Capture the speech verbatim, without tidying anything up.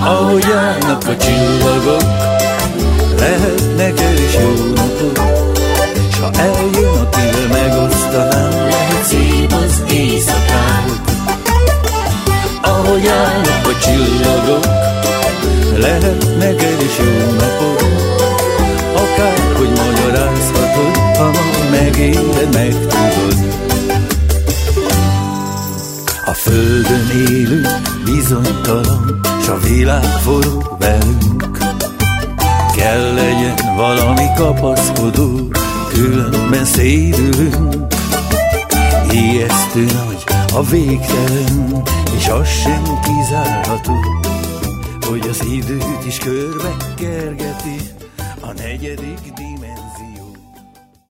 ahogy állnak a csillagok, lehetnek el is jó napok, s ha eljön a tél, megosztanám, lehet szép az éjszakák. Ahogy állnak a csillagok, lehetnek el is jó napok, akárhogy magyarázhatod, ha ma megéled, megtudod. A földön élünk bizonytalan, s a világ forog velünk. Kell legyen valami kapaszkodó, különben szédülünk. Ijesztő nagy a végtelen, és az sem kizárható, hogy az időt is körbe kergeti a negyedik díj.